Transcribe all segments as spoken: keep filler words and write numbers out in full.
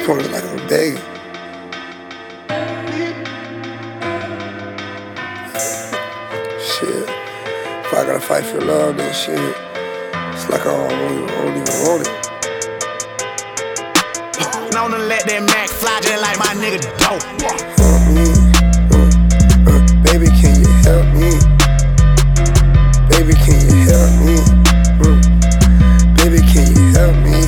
coming like I'm begging. Shit, if I gotta fight for love, then shit, it's like I don't even, I don't even want it. Known to let that Mac fly just like my nigga dope. Help me, uh, uh, baby, can you help me? Baby, can you help me? Uh, baby, can you help me?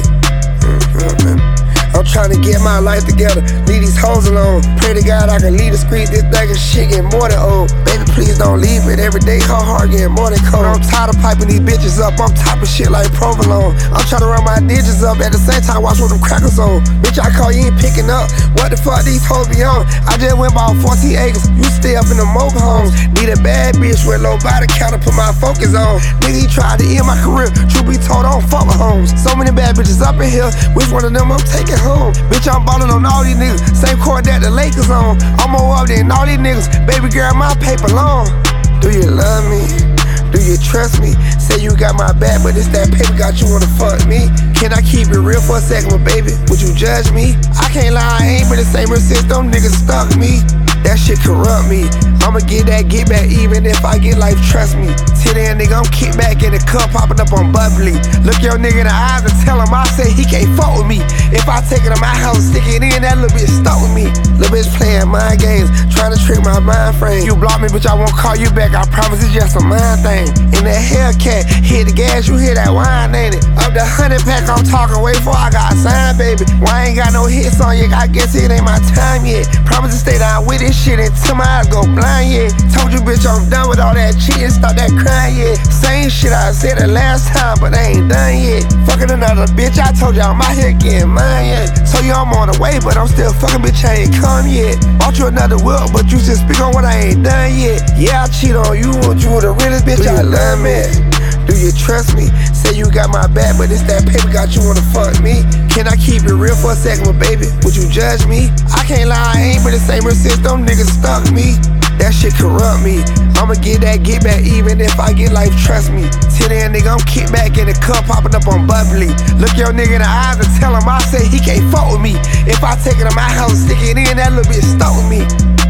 Uh, uh, uh. I'm tryna get my life together, leave these hoes alone. Pray to God I can leave the street, this thing of shit getting more than old. Baby, please don't leave it, every day her heart getting more than cold. I'm tired of piping these bitches up, I'm typing shit like provolone. I'm tryna run my digits up, at the same time watch what them crackers on. Bitch, I call you ain't picking up, what the fuck these hoes be on? I just went bought fourteen acres, you stay up in the mobile homes. Need a bad bitch with low body count to put my focus on. Nigga, he tried to end my career, truth be told, I don't fuck with homes. So many bad bitches up in here, which one of them I'm taking home? Bitch, I'm ballin' on all these niggas, same court that the Lakers on. I'm more up than all these niggas, baby girl, my paper long. Do you love me? Do you trust me? Say you got my back, but it's that paper got you wanna fuck me. Can I keep it real for a second, but baby, would you judge me? I can't lie, I ain't been the same since them niggas stuck me. That shit corrupt me. I'ma get that get back even if I get life, trust me. Till then, nigga, I'm kick back in the cup, popping up on bubbly. Look your nigga in the eyes and tell him I say he can't fuck with me. If I take it to my house, stick it in, that little bitch stuck with me. Little bitch playing mind games, trying to trick my mind frame. You block me, bitch, I won't call you back, I promise it's just a mind thing. In that Hellcat, hit the gas, you hear that wine, ain't it? Up the hundred pack, I'm talking way before I got signed, baby. Why I ain't got no hits on you, I guess it ain't my time yet. Promise to stay down with this shit until my eyes go blind, yeah. Told you, bitch, I'm done with all that cheating, stop that crying, yeah. Same shit I said the last time, but I ain't done yet. Fucking another bitch, I told you I'm out here getting mine, yeah. Told you I'm on the way, but I'm still fucking, bitch, I ain't come yet. Bought you another whip, but you still speak on what I ain't done yet. Yeah, I cheat on you, want you the realest bitch, I love me. Do you trust me? Say you got my back, but it's that paper got you wanna fuck me. Can I keep it real for a second, but baby, would you judge me? I can't lie, I ain't been the same since them niggas stuck me. That shit corrupt me. I'ma get that get back even if I get life, trust me. Till then, nigga, I'm kick back in the cup, popping up on bubbly. Look your nigga in the eyes and tell him I say he can't fuck with me. If I take it to my house, stick it in, that little bitch stuck with me.